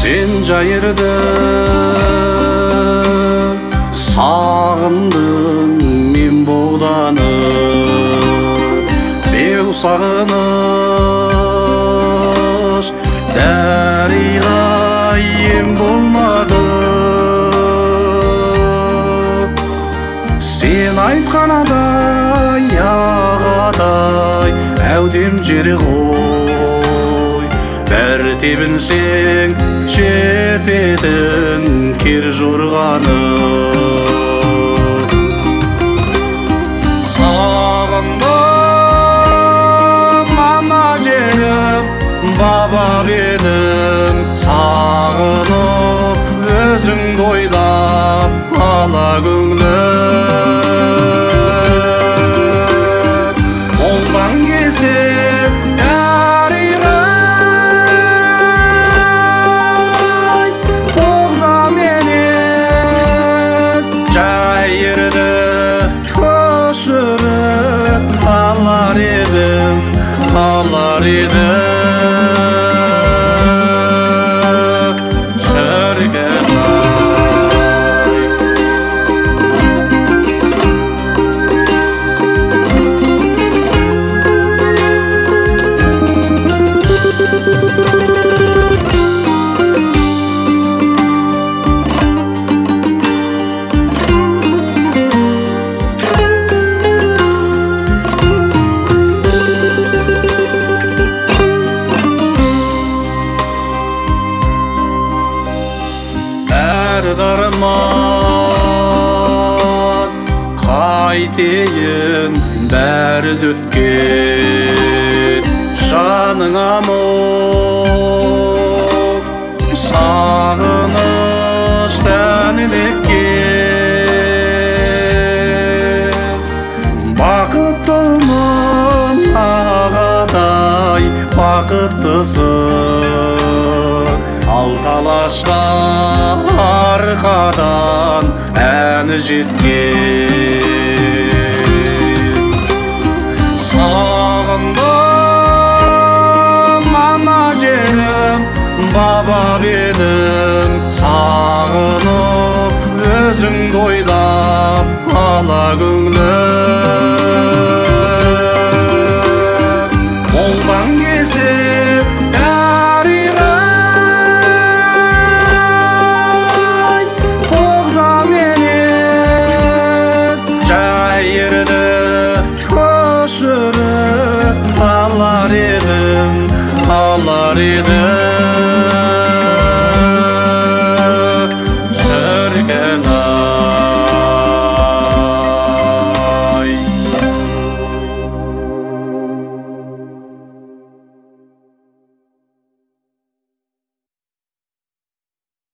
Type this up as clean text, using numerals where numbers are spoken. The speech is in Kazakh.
Sen жайырды сағындың мен бұлданы беу сағыныш дәриға ем болмады. Сен айтқан адай ағадай әудем жері ғой, бәрі тебінсең жететін кер жорғаны. Сағындым ана жерім баба бедім, сағынып өзіңді ойлап ала көңілім. Қолдан келсе alır idim şergenay. Darman қайтейін бәрі өткен, жаныңа мұң сағыныш тәнін еккен. Бақыттымын ағадай бақыттысың, ал талашқа арқадан әні жеткен. Сағындым ана жерім баба бедім, сағынып өзіңді ойлап ала көңілім.